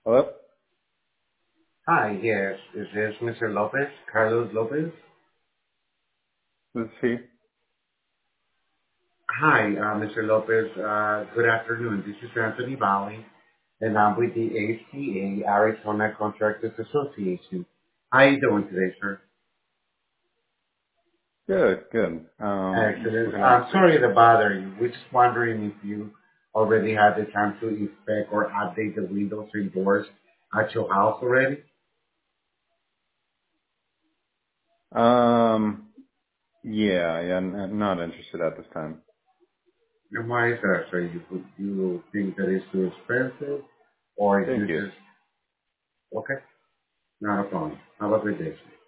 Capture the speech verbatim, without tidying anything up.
Hello? Hi, yes. Is this Mister Lopez? Carlos Lopez? This is he. Hi, uh, Mister Lopez. Uh, good afternoon. This is Anthony Valley, and I'm with the A C A, Arizona Contractors Association. How are you doing today, sir? Good, good. Um, I'm just Excellent. looking at. I'm sorry to bother you. We're just wondering if you already had the time to inspect or update the windows and doors at your house already. Um, yeah, yeah, I'm I'm not interested at this time. And why is that, sir? You, you think that it's too expensive, or Thank you you. just, okay, not a problem. Have a good day, sir.